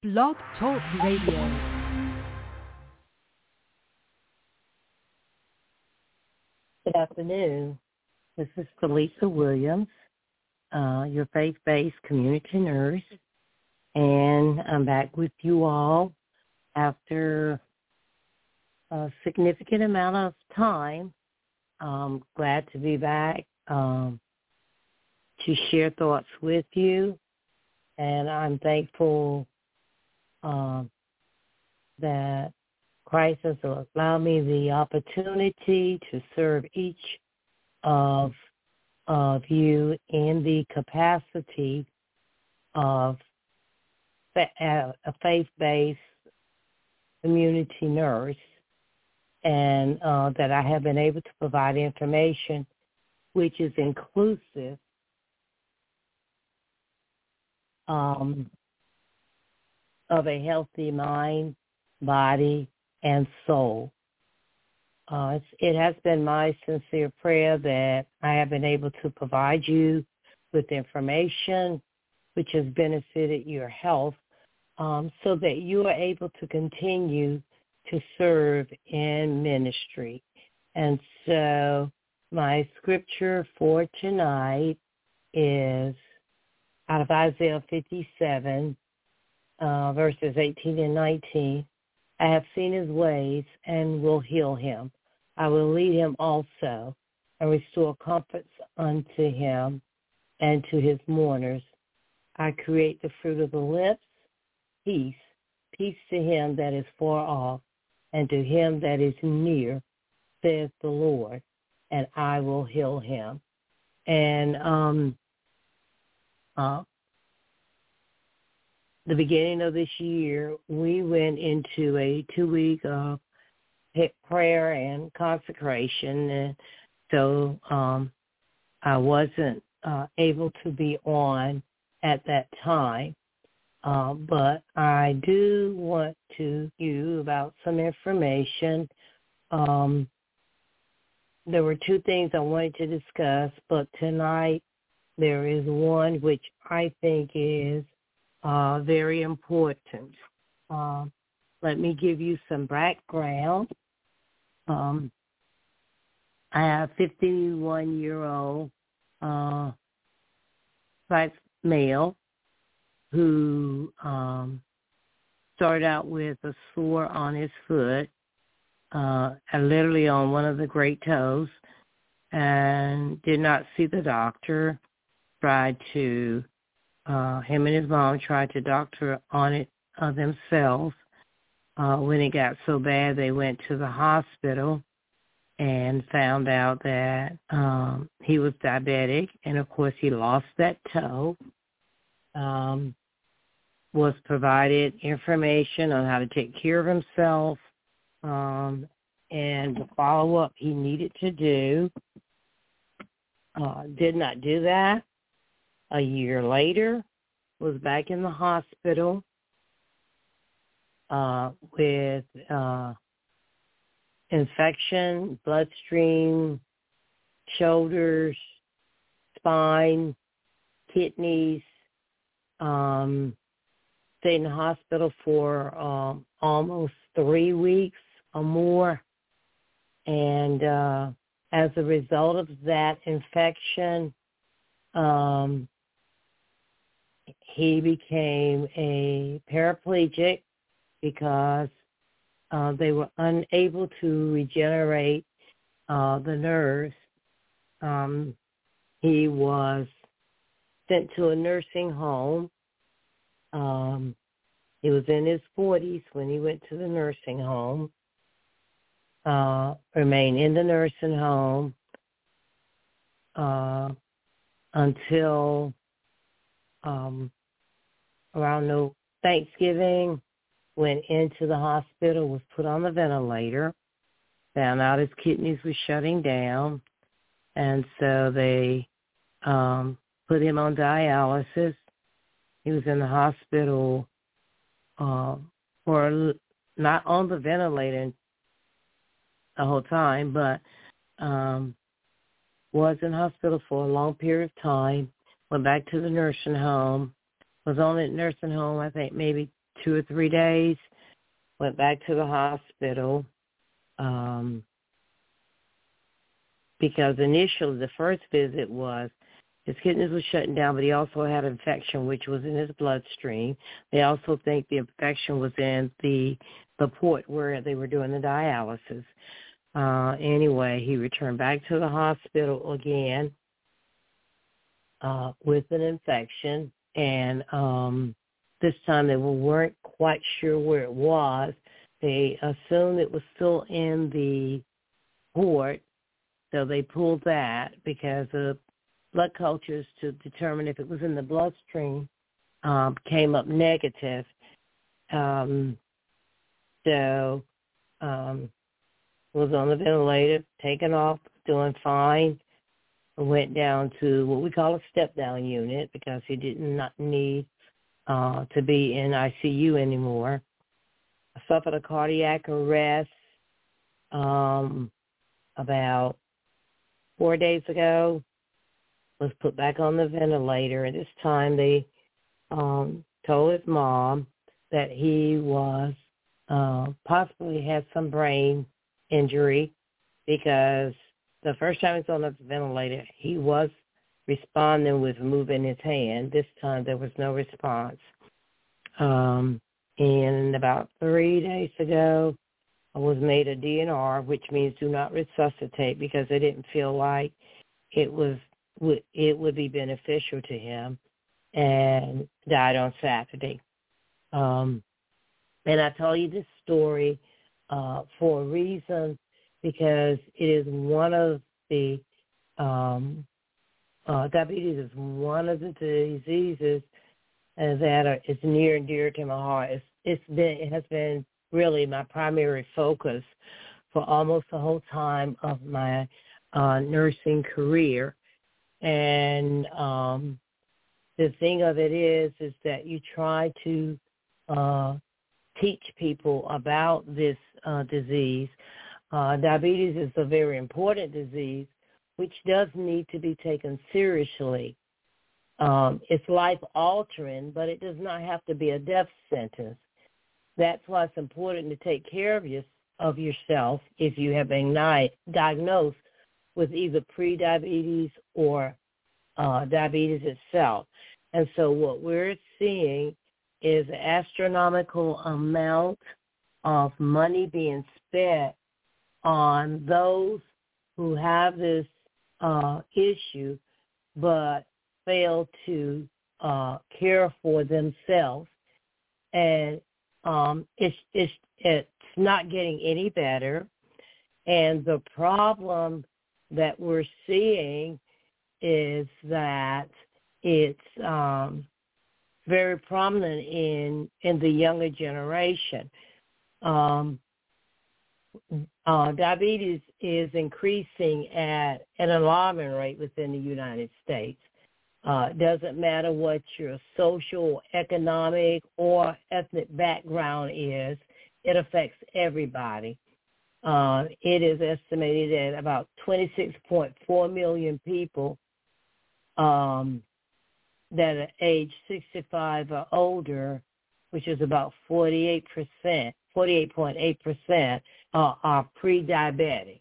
Blog Talk Radio. Good afternoon. This is Felisa Williams, your faith-based community nurse, and I'm back with you all after a significant amount of time. I'm glad to be back to share thoughts with you, and I'm thankful that Christ has allowed me the opportunity to serve each of you in the capacity of a faith-based community nurse, and that I have been able to provide information which is inclusive of a healthy mind, body, and soul. It has been my sincere prayer that I have been able to provide you with information which has benefited your health, so that you are able to continue to serve in ministry. And so my scripture for tonight is out of Isaiah 57, verses 18 and 19. I have seen his ways and will heal him. I will lead him also and restore comforts unto him and to his mourners. I create the fruit of the lips, peace, peace to him that is far off and to him that is near, saith the Lord, and I will heal him. And the beginning of this year, we went into a 2-week prayer and consecration, and so I wasn't able to be on at that time, but I do want to tell you about some information. There were 2 things I wanted to discuss, but tonight there is one which I think is very important. Let me give you some background. I have a 51-year-old black male who started out with a sore on his foot, literally on one of the great toes, and did not see the doctor. Tried to him and his mom tried to doctor on it themselves. When it got so bad, they went to the hospital and found out that he was diabetic, and of course he lost that toe. Was provided information on how to take care of himself, and the follow-up he needed to do. Did not do that. A year later, was back in the hospital with infection, bloodstream, shoulders, spine, kidneys. Stayed in the hospital for almost 3 weeks or more. And as a result of that infection, he became a paraplegic because they were unable to regenerate the nerves. He was sent to a nursing home. He was in his 40s when he went to the nursing home, remained in the nursing home until around Thanksgiving, went into the hospital, was put on the ventilator, found out his kidneys were shutting down, and so they put him on dialysis. He was in the hospital for not on the ventilator the whole time, but was in hospital for a long period of time, went back to the nursing home, was on that nursing home, I think, maybe 2 or 3 days. Went back to the hospital because initially the first visit was his kidneys were shutting down, but he also had an infection, which was in his bloodstream. They also think the infection was in the port where they were doing the dialysis. Anyway, he returned back to the hospital again with an infection, and this time they weren't quite sure where it was. They assumed it was still in the port, so they pulled that because of blood cultures to determine if it was in the bloodstream came up negative. Was on the ventilator, taken off, doing fine. Went down to what we call a step-down unit because he did not need to be in ICU anymore. I suffered a cardiac arrest about 4 days ago. Was put back on the ventilator. And this time they told his mom that he was possibly had some brain injury because the first time he was on the ventilator, he was responding with moving his hand. This time there was no response. And about 3 days ago, I was made a DNR, which means do not resuscitate, because they didn't feel like it would be beneficial to him, and died on Saturday. And I tell you this story for a reason, because it is one of the diabetes is one of the diseases that is near and dear to my heart. It has been really my primary focus for almost the whole time of my nursing career. And the thing of it is that you try to teach people about this disease. Diabetes is a very important disease, which does need to be taken seriously. It's life-altering, but it does not have to be a death sentence. That's why it's important to take care of yourself if you have been diagnosed with either pre-diabetes or diabetes itself. And so what we're seeing is an astronomical amount of money being spent on those who have this issue but fail to care for themselves. And it's not getting any better. And the problem that we're seeing is that it's very prominent in the younger generation. Diabetes is increasing at an alarming rate within the United States. It doesn't matter what your social, economic, or ethnic background is, it affects everybody. It is estimated that about 26.4 million people that are age 65 or older, which is about 48.8%, are pre-diabetic.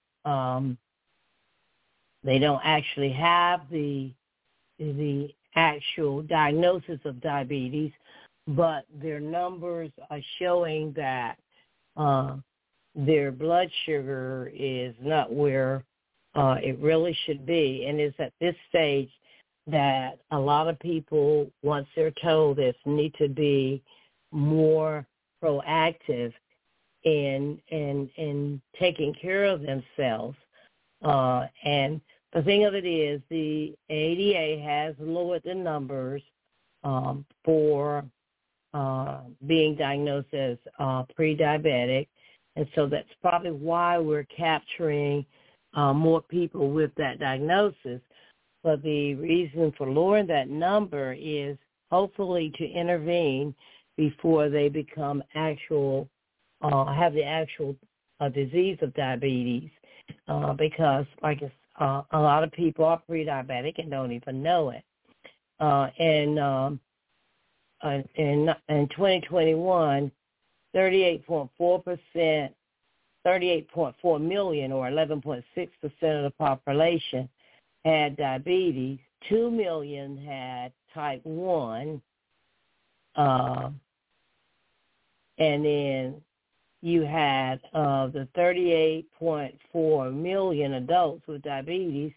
They don't actually have the actual diagnosis of diabetes, but their numbers are showing that their blood sugar is not where it really should be, and it's at this stage that a lot of people, once they're told this, need to be more proactive in taking care of themselves. And the thing of it is, the ADA has lowered the numbers for being diagnosed as pre-diabetic, and so that's probably why we're capturing more people with that diagnosis. But the reason for lowering that number is hopefully to intervene before they become have the actual disease of diabetes, because like a lot of people are pre-diabetic and don't even know it. And in 2021, 38.4%, 38.4 million, or 11.6% of the population had diabetes. 2 million had type 1. And then you had the 38.4 million adults with diabetes,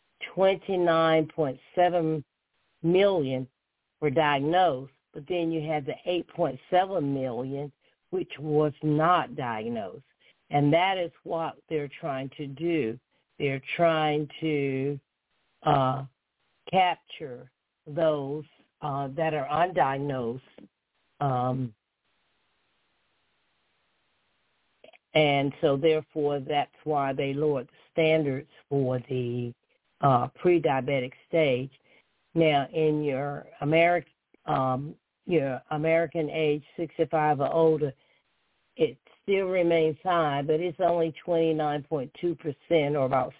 29.7 million were diagnosed, but then you had the 8.7 million, which was not diagnosed. And that is what they're trying to do. They're trying to capture those that are undiagnosed. And so, therefore, that's why they lowered the standards for the pre-diabetic stage. Now, in your American age, 65 or older, it still remains high, but it's only 29.2%, or about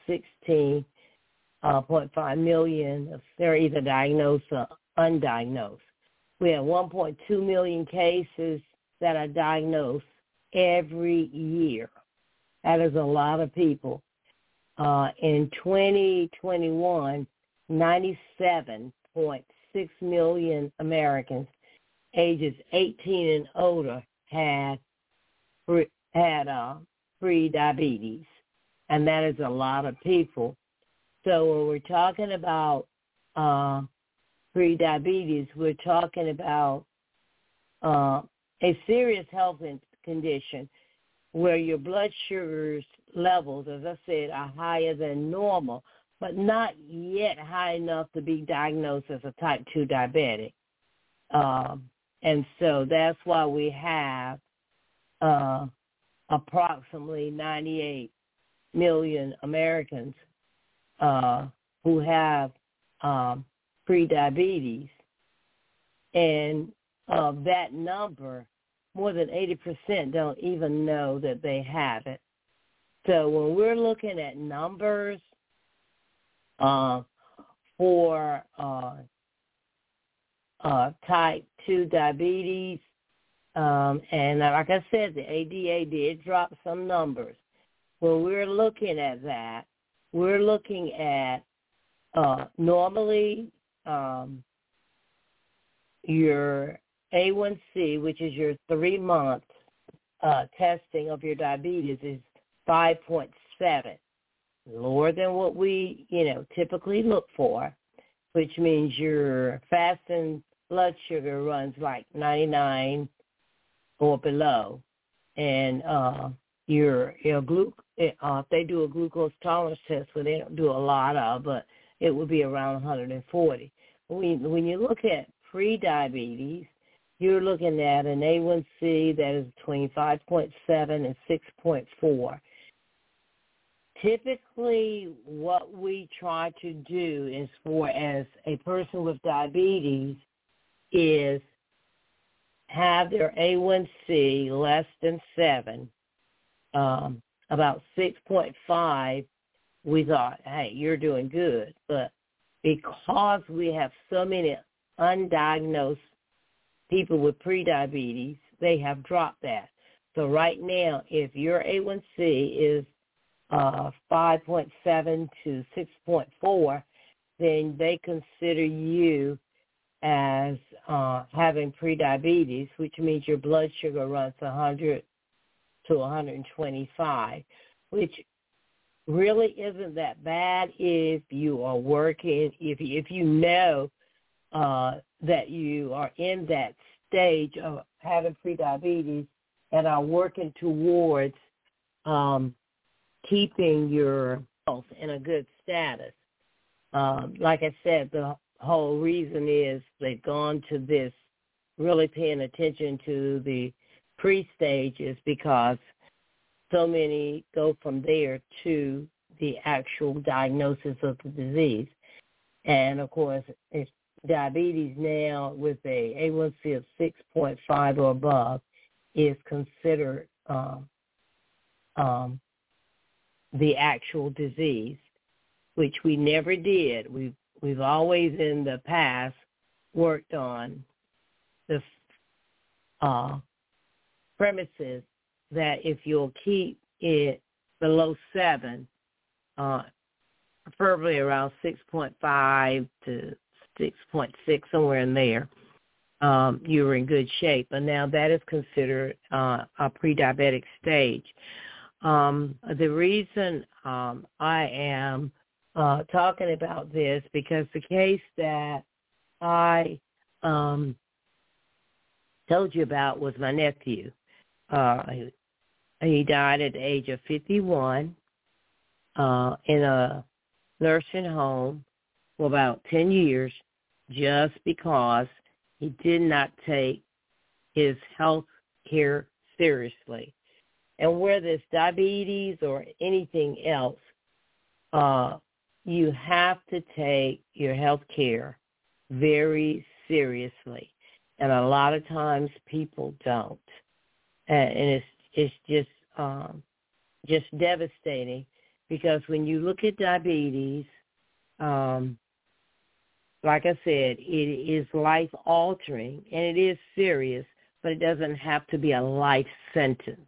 16.5 million. They're either diagnosed or undiagnosed. We have 1.2 million cases that are diagnosed every year. That is a lot of people. In 2021, 97.6 million Americans ages 18 and older had pre-diabetes, and that is a lot of people. So when we're talking about pre-diabetes, we're talking about a serious health condition where your blood sugars levels, as I said, are higher than normal, but not yet high enough to be diagnosed as a type 2 diabetic. And so that's why we have approximately 98 million Americans who have pre-diabetes. And of that number, more than 80% don't even know that they have it. So when we're looking at numbers for type 2 diabetes, and like I said, the ADA did drop some numbers. When we're looking at that, we're looking at normally your A1C, which is your 3-month testing of your diabetes, is 5.7, lower than what we, typically look for, which means your fasting blood sugar runs like 99 or below, and if they do a glucose tolerance test, where they don't do a lot of, but it would be around 140. When you look at pre-diabetes, you're looking at an A1C that is between 5.7 and 6.4. Typically, what we try to do as far as a person with diabetes is have their A1C less than 7, about 6.5. We thought, hey, you're doing good. But because we have so many undiagnosed people with prediabetes, they have dropped that. So right now, if your A1C is 5.7 to 6.4, then they consider you as having prediabetes, which means your blood sugar runs 100 to 125, which really isn't that bad if you are working, if you know that you are in that stage of having prediabetes and are working towards keeping your health in a good status. Like I said, the whole reason is they've gone to this, really paying attention to the pre-stages, because so many go from there to the actual diagnosis of the disease. And, of course, it's diabetes now with a A1C of 6.5 or above is considered the actual disease, which we never did. We've always in the past worked on the premises that if you'll keep it below 7, preferably around 6.5 to 6.6, somewhere in there, you're in good shape. But now that is considered a pre-diabetic stage. The reason I am talking about this, because the case that I told you about was my nephew. He died at the age of 51 in a nursing home for about 10 years just because he did not take his health care seriously. And whether it's diabetes or anything else, you have to take your health care very seriously. And a lot of times people don't. And it's just devastating, because when you look at diabetes, like I said, it is life-altering, and it is serious, but it doesn't have to be a life sentence.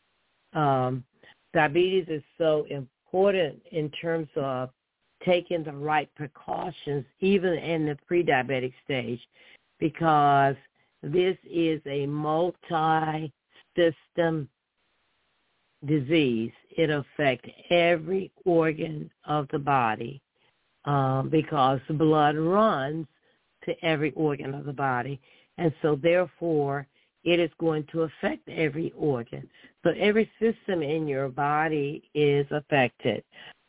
Diabetes is so important in terms of taking the right precautions, even in the pre-diabetic stage, because this is a multi-system disease. It affects every organ of the body because the blood runs to every organ of the body. And so therefore, it is going to affect every organ. So every system in your body is affected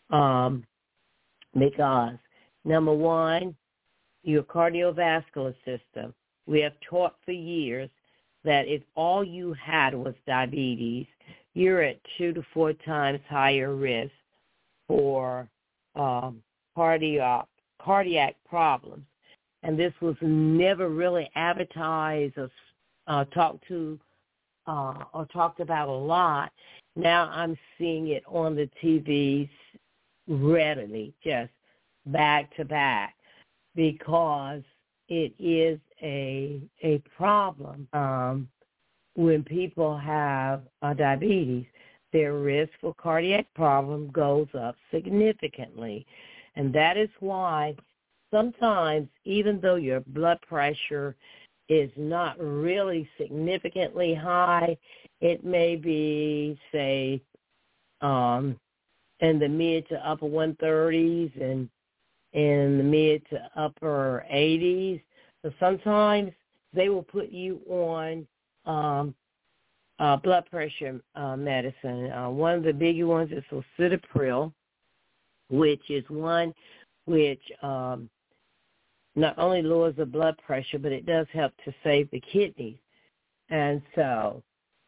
because, number one, your cardiovascular system. We have taught for years that if all you had was diabetes, you're at 2 to 4 times higher risk for cardiac problems. And this was never really advertised or talked about a lot. Now I'm seeing it on the TVs readily, just back to back, because it is a problem. When people have diabetes, their risk for cardiac problem goes up significantly. And that is why sometimes, even though your blood pressure is not really significantly high, it may be, say, in the mid to upper 130s and in the mid to upper 80s. So sometimes they will put you on blood pressure medicine. One of the biggie ones is Lisinopril, which is one which not only lowers the blood pressure, but it does help to save the kidneys. And so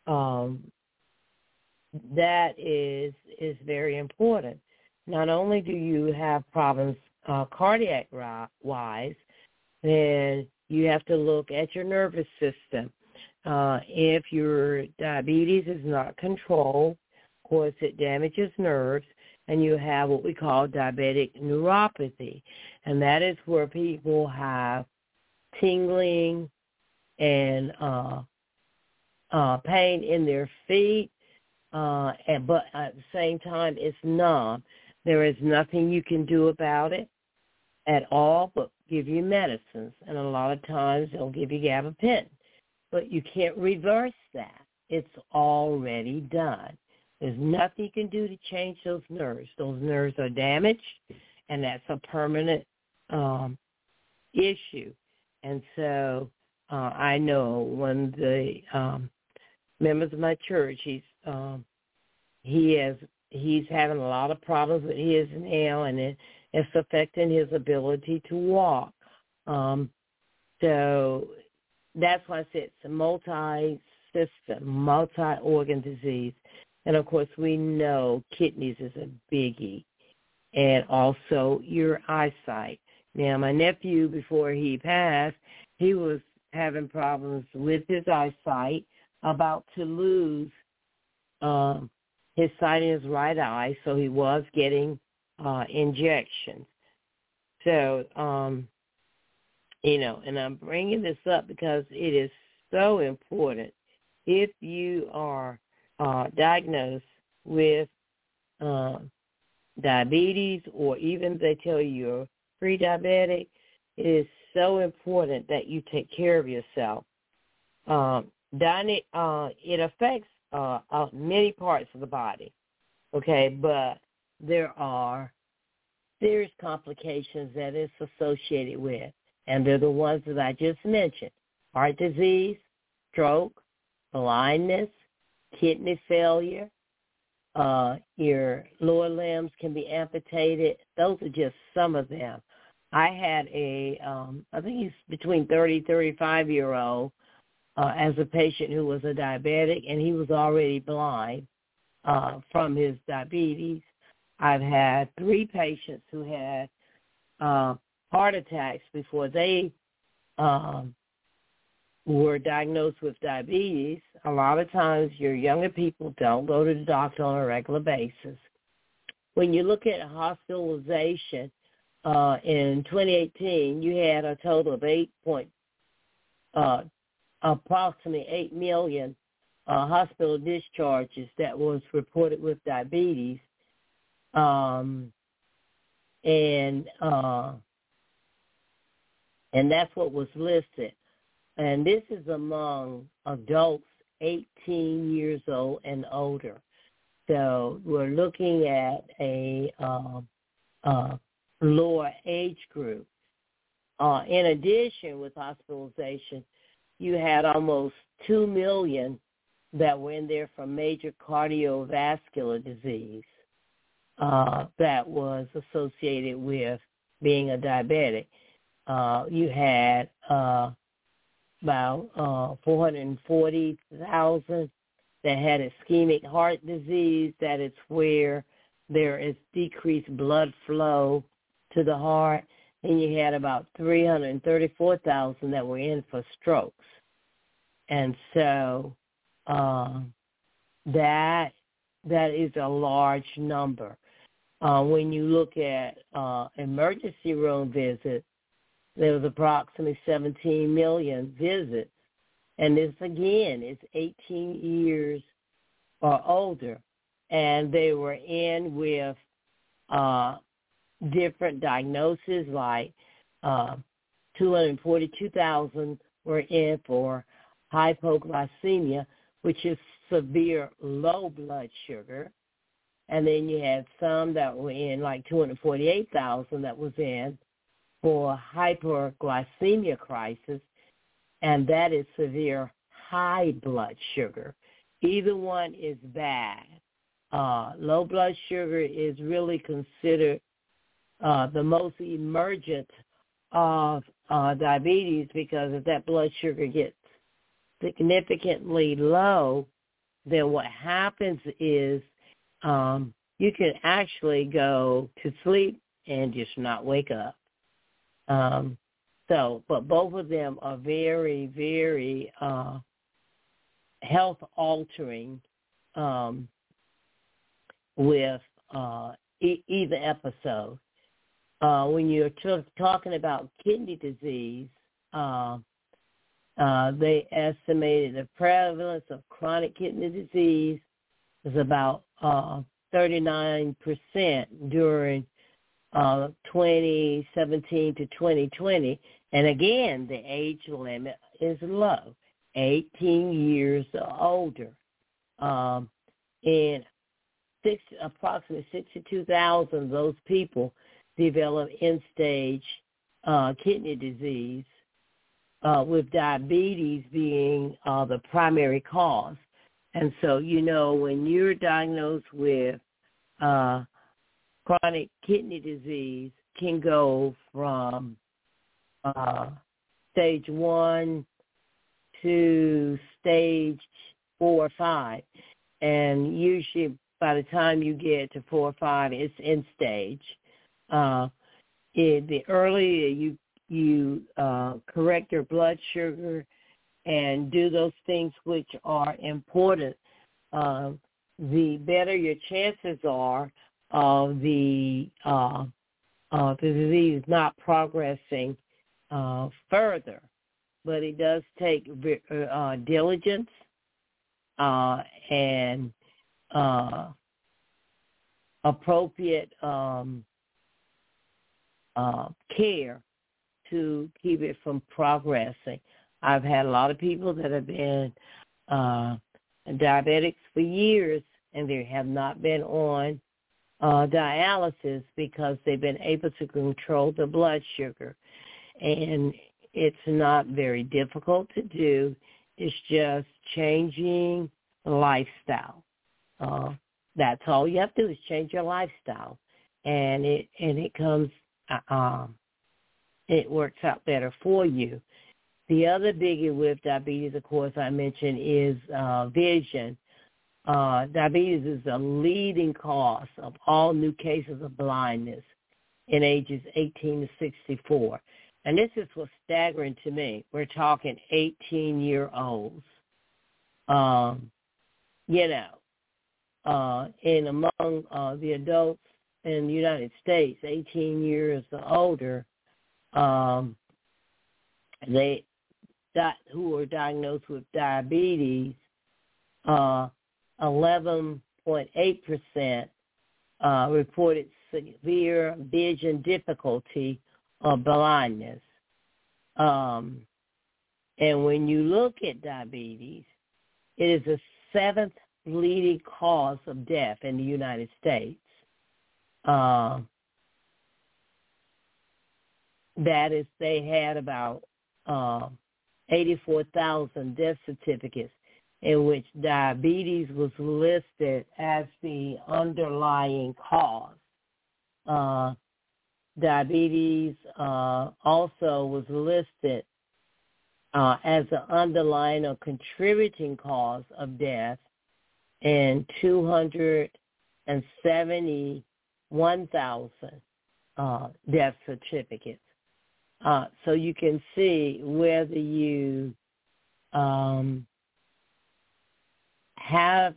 that is very important. Not only do you have problems cardiac-wise, then you have to look at your nervous system. If your diabetes is not controlled, of course, it damages nerves, and you have what we call diabetic neuropathy. And that is where people have tingling and pain in their feet, but at the same time it's numb. There is nothing you can do about it at all but give you medicines. And a lot of times they'll give you gabapentin. But you can't reverse that. It's already done. There's nothing you can do to change those nerves. Those nerves are damaged, and that's a permanent issue. And so I know one of the members of my church, he's having a lot of problems with his now, and it's affecting his ability to walk. So that's why I said it's a multi-system, multi-organ disease. And, of course, we know kidneys is a biggie, and also your eyesight. Now, my nephew, before he passed, he was having problems with his eyesight, about to lose his sight in his right eye, so he was getting injections. So And I'm bringing this up because it is so important. If you are diagnosed with diabetes, or even if they tell you you're pre-diabetic, it is so important that you take care of yourself. It affects many parts of the body, okay, but there are serious complications that it's associated with, and they're the ones that I just mentioned: heart disease, stroke, blindness, kidney failure. Your lower limbs can be amputated. Those are just some of them. I had I think he's between 30, 35-year-old as a patient who was a diabetic, and he was already blind from his diabetes. I've had 3 patients who had heart attacks before they were diagnosed with diabetes. A lot of times your younger people don't go to the doctor on a regular basis. When you look at hospitalization, in 2018, you had a total of approximately 8 million hospital discharges that was reported with diabetes. And that's what was listed. And this is among adults 18 years old and older. So we're looking at a lower age group. In addition, with hospitalization, you had almost 2 million that were in there from major cardiovascular disease that was associated with being a diabetic. You had about 440,000 that had ischemic heart disease. That is where there is decreased blood flow to the heart. And you had about 334,000 that were in for strokes. And so that is a large number. When you look at emergency room visits, there was approximately 17 million visits. And this, again, is 18 years or older. And they were in with different diagnoses, like 242,000 were in for hypoglycemia, which is severe low blood sugar. And then you had some that were in, like 248,000 that was in for hyperglycemia crisis, and that is severe high blood sugar. Either one is bad. Low blood sugar is really considered the most emergent of diabetes, because if that blood sugar gets significantly low, then what happens is you can actually go to sleep and just not wake up. But both of them are very, very health-altering with either episode. When you're talking about kidney disease, they estimated the prevalence of chronic kidney disease is about 39% during 2017 to 2020. And again, the age limit is low, 18 years or older. And approximately 62,000 of those people develop end-stage kidney disease, with diabetes being the primary cause. And so, when you're diagnosed with chronic kidney disease, can go from stage 1 to stage 4 or 5. And usually by the time you get to 4 or 5, it's end stage. The earlier you correct your blood sugar and do those things which are important, the better your chances are of the disease not progressing further, but it does take diligence and appropriate care to keep it from progressing. I've had a lot of people that have been diabetics for years, and they have not been on dialysis because they've been able to control the blood sugar. And it's not very difficult to do. It's just changing lifestyle. That's all you have to do is change your lifestyle, and it comes. It works out better for you. The other biggie with diabetes, of course, I mentioned is vision. Diabetes is the leading cause of all new cases of blindness in ages 18 to 64. And this is what's staggering to me. We're talking 18-year-olds. And among the adults in the United States, 18 years or older, who are diagnosed with diabetes, 11.8% reported severe vision difficulty or blindness. And when you look at diabetes, it is the seventh leading cause of death in the United States. That is, they had about 84,000 death certificates in which diabetes was listed as the underlying cause. Diabetes also was listed as an underlying or contributing cause of death in 271,000 death certificates. So you can see whether you have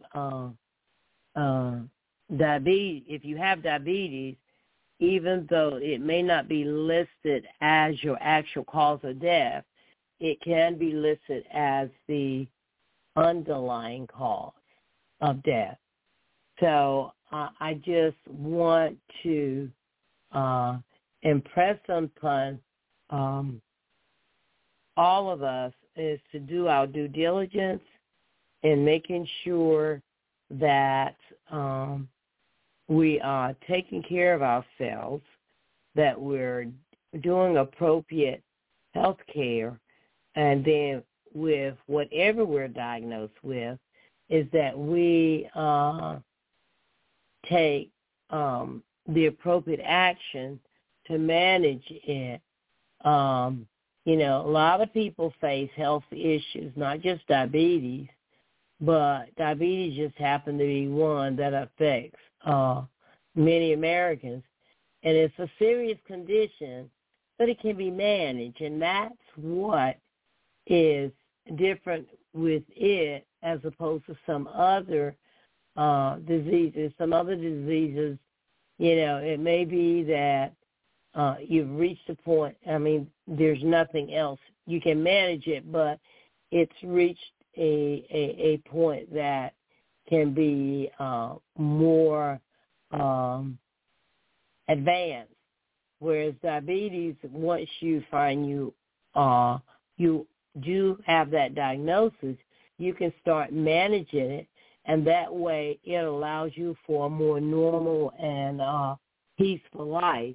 diabetes, if you have diabetes, even though it may not be listed as your actual cause of death, it can be listed as the underlying cause of death. So I just want to impress upon all of us is to do our due diligence in making sure that we are taking care of ourselves, that we're doing appropriate health care, and then with whatever we're diagnosed with, is that we take the appropriate action to manage it. A lot of people face health issues, not just diabetes, but diabetes just happened to be one that affects many Americans. And it's a serious condition, but it can be managed. And that's what is different with it as opposed to some other diseases. Some other diseases, it may be that you've reached a point, there's nothing else. You can manage it, but it's reached a point that can be more advanced. Whereas diabetes, once you find you do have that diagnosis, you can start managing it, and that way it allows you for a more normal and peaceful life.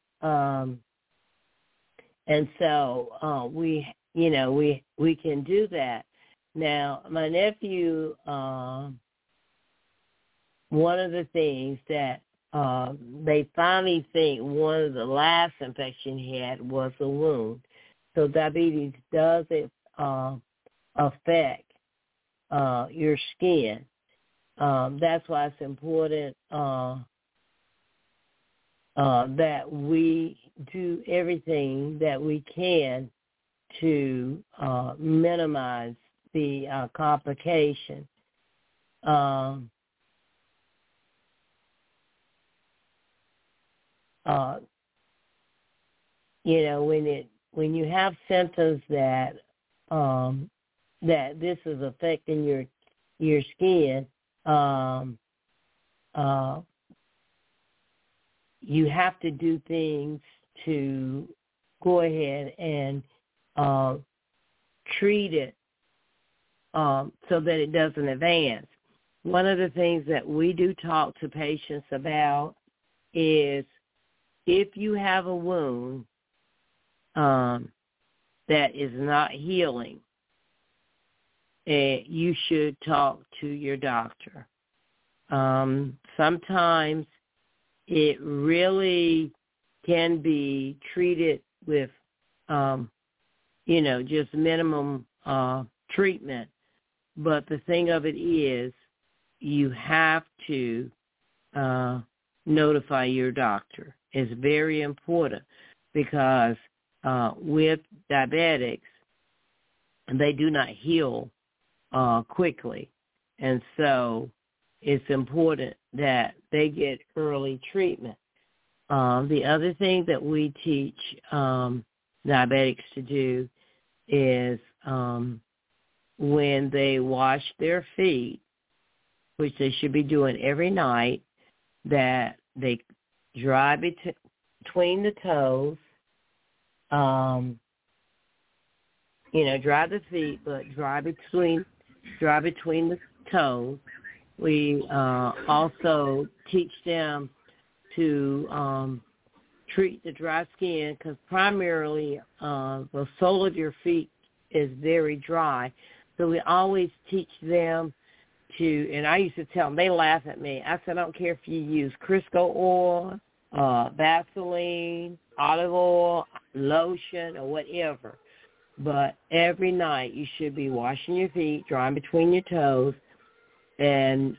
And so we can do that. Now, my nephew, one of the things that they finally think one of the last infection he had was a wound. So diabetes does affect your skin. That's why it's important that we do everything that we can to minimize the complication. when you have symptoms that that this is affecting your skin, you have to do things to go ahead and treat it so that it doesn't advance. One of the things that we do talk to patients about is if you have a wound that is not healing, you should talk to your doctor. Sometimes it really can be treated with, just minimum treatment. But the thing of it is, you have to notify your doctor. It's very important because with diabetics, they do not heal quickly. And so it's important that they get early treatment. The other thing that we teach diabetics to do is when they wash their feet, which they should be doing every night, that they dry between the toes, dry the feet, but dry between the toes. We also teach them to treat the dry skin because primarily the sole of your feet is very dry. So we always teach them to, and I used to tell them, they laugh at me. I said, I don't care if you use Crisco oil, Vaseline, olive oil, lotion, or whatever. But every night you should be washing your feet, drying between your toes, and,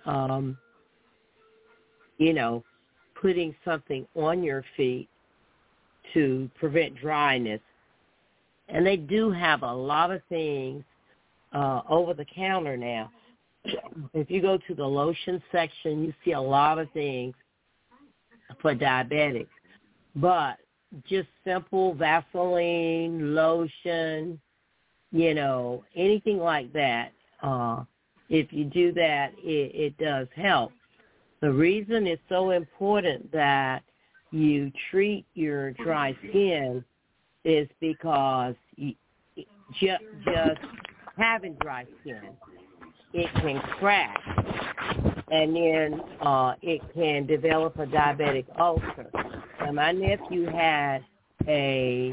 putting something on your feet to prevent dryness. And they do have a lot of things over the counter now. If you go to the lotion section, you see a lot of things for diabetics. But just simple Vaseline, lotion, anything like that, if you do that, it does help. The reason it's so important that you treat your dry skin is because just having dry skin, it can crack, and then it can develop a diabetic ulcer. Now, my nephew had a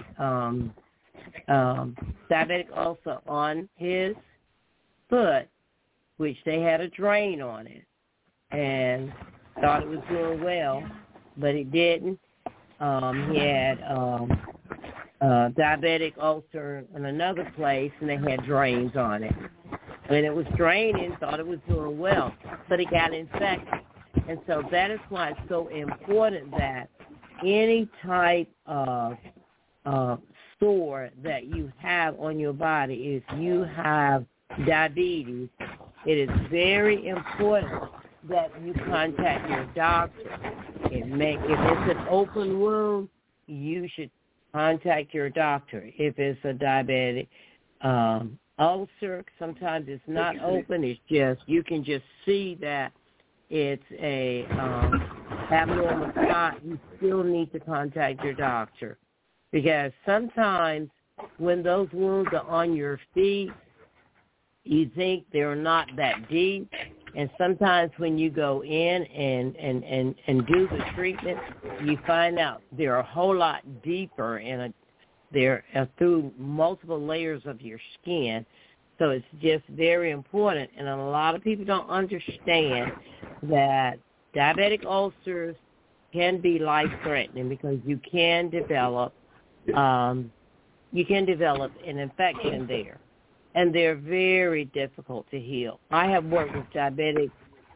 diabetic ulcer on his foot, which they had a drain on it, and thought it was doing well, but it didn't. He had diabetic ulcer in another place, and they had drains on it. And it was draining, thought it was doing well, but it got infected. And so that is why it's so important that any type of sore that you have on your body, if you have diabetes, it is very important that you contact your doctor. If it's an open wound, you should contact your doctor. If it's a diabetic ulcer, sometimes it's not open. It's just, you can just see that it's a abnormal spot. You still need to contact your doctor, because sometimes when those wounds are on your feet, you think they're not that deep, and sometimes when you go in and do the treatment, you find out they're a whole lot deeper and they're through multiple layers of your skin. So it's just very important, and a lot of people don't understand that diabetic ulcers can be life-threatening because you can develop an infection there, and they're very difficult to heal. I have worked with diabetics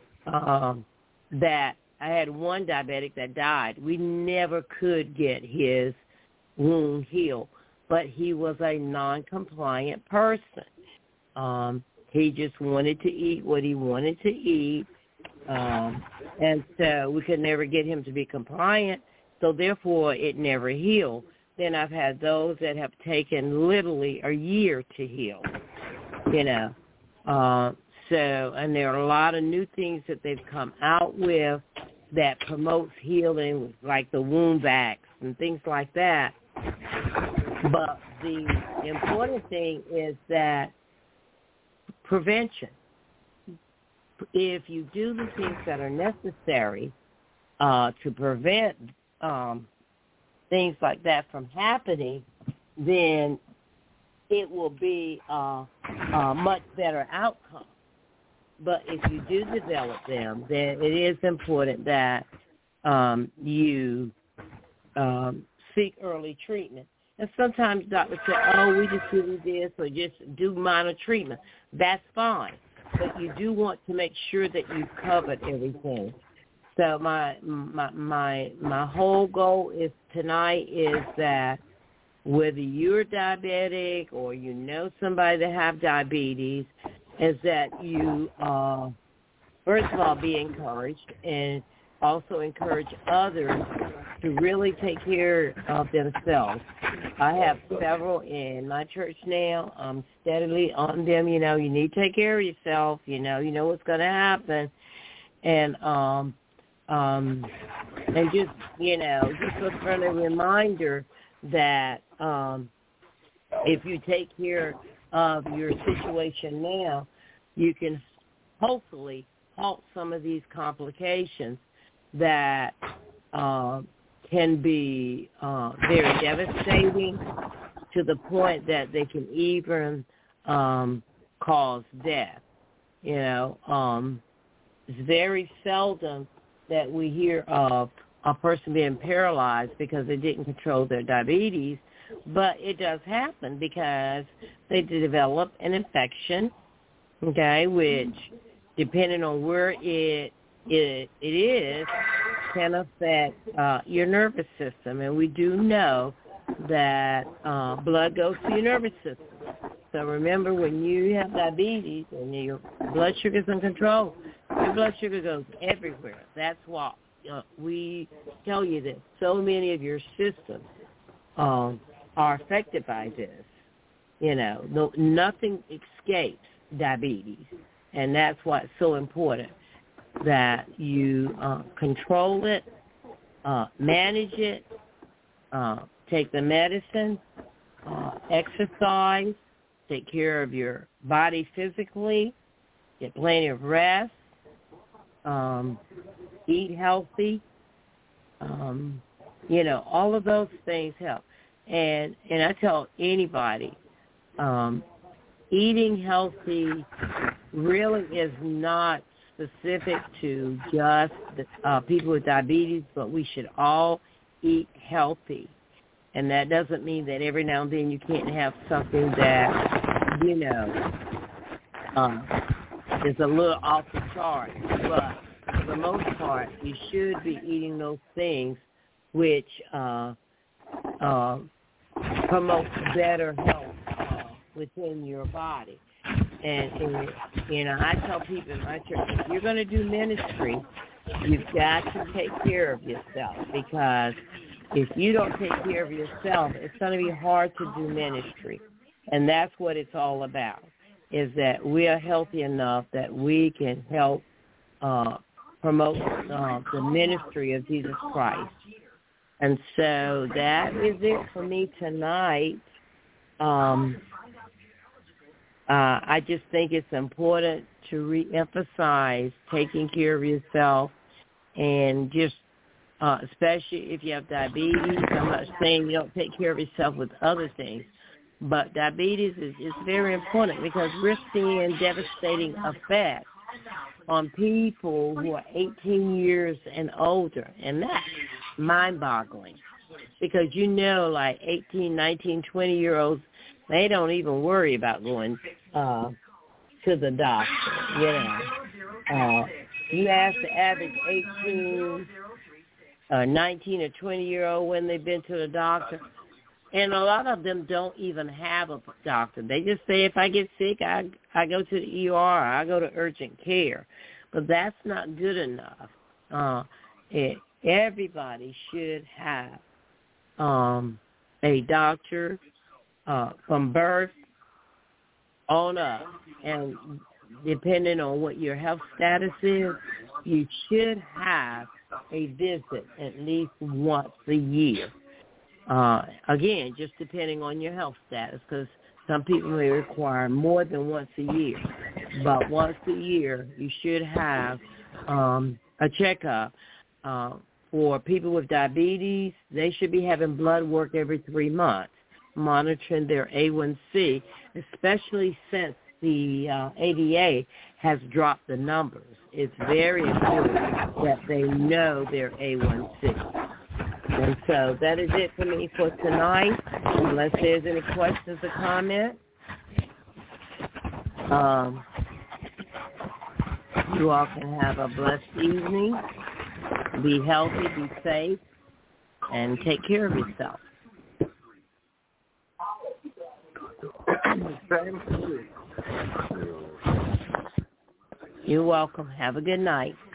that I had one diabetic that died. We never could get his wound healed, but he was a non-compliant person. He just wanted to eat what he wanted to eat, and so we could never get him to be compliant, so therefore it never healed. then I've had those that have taken literally a year to heal, you know. And there are a lot of new things that they've come out with that promotes healing, like the womb vax and things like that. But the important thing is that prevention. If you do the things that are necessary to prevent things like that from happening, then it will be a much better outcome. But if you do develop them, then it is important that you seek early treatment. And sometimes doctors say, we just do this or just do minor treatment. That's fine. But you do want to make sure that you've covered everything. So my whole goal is tonight is that whether you're diabetic or you know somebody that have diabetes, is that you, first of all, be encouraged and also encourage others to really take care of themselves. I have several in my church now. I'm steadily on them. You know, you need to take care of yourself. You know what's going to happen. And just, just a friendly reminder that if you take care of your situation now, you can hopefully halt some of these complications that can be very devastating to the point that they can even cause death. It's very seldom that we hear of a person being paralyzed because they didn't control their diabetes, but it does happen because they develop an infection, okay, which, depending on where it is, can affect your nervous system. And we do know that blood goes to your nervous system. So remember, when you have diabetes and your blood sugar is uncontrolled, your blood sugar goes everywhere. That's why we tell you that so many of your systems are affected by this. Nothing escapes diabetes, and that's why it's so important that you control it, manage it, take the medicine, exercise, take care of your body physically, get plenty of rest, eat healthy. All of those things help. And I tell anybody, eating healthy really is not specific to just people with diabetes, but we should all eat healthy. And that doesn't mean that every now and then you can't have something that, is a little off the chart. But for the most part, you should be eating those things which promote better health within your body. And I tell people in my church, if you're going to do ministry, you've got to take care of yourself, because if you don't take care of yourself, it's going to be hard to do ministry. And that's what it's all about, is that we are healthy enough that we can help promote the ministry of Jesus Christ. And so that is it for me tonight. I just think it's important to reemphasize taking care of yourself, and just especially if you have diabetes. I'm not saying you don't take care of yourself with other things, but diabetes is very important because we're seeing devastating effects on people who are 18 years and older, and that's mind-boggling because like 18, 19, 20-year-olds, they don't even worry about going to the doctor, You ask the average 18, 19, or 20-year-old when they've been to the doctor, and a lot of them don't even have a doctor. They just say, if I get sick, I go to the ER, I go to urgent care. But that's not good enough. Everybody should have a doctor from birth on up. And depending on what your health status is, you should have a visit at least once a year. Again, just depending on your health status, because some people may require more than once a year. But once a year, you should have a checkup. For people with diabetes, they should be having blood work every 3 months, monitoring their A1C, especially since the ADA has dropped the numbers. It's very important that they know their A1C. And so that is it for me for tonight, unless there's any questions or comments. You all can have a blessed evening. Be healthy, be safe, and take care of yourself. You're welcome. Have a good night.